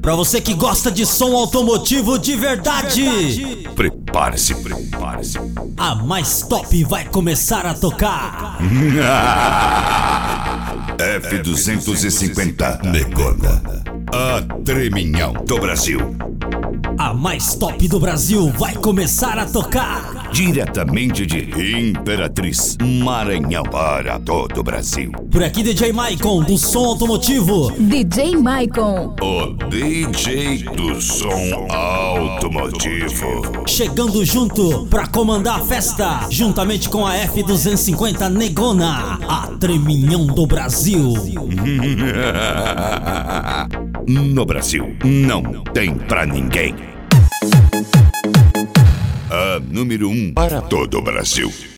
Pra você que gosta de som automotivo de verdade, prepare-se. a mais top vai começar a tocar. F250 Negona, a treminhão do Brasil. A mais top do Brasil vai começar a tocar. Diretamente de Imperatriz, Maranhão, para todo o Brasil. Por aqui DJ Maicon do som automotivo. DJ Maicon, O DJ do som automotivo. Chegando junto pra comandar a festa, juntamente com a F250 Negona, a treminhão do Brasil. No Brasil, não tem pra ninguém. A número 1 para todo o Brasil.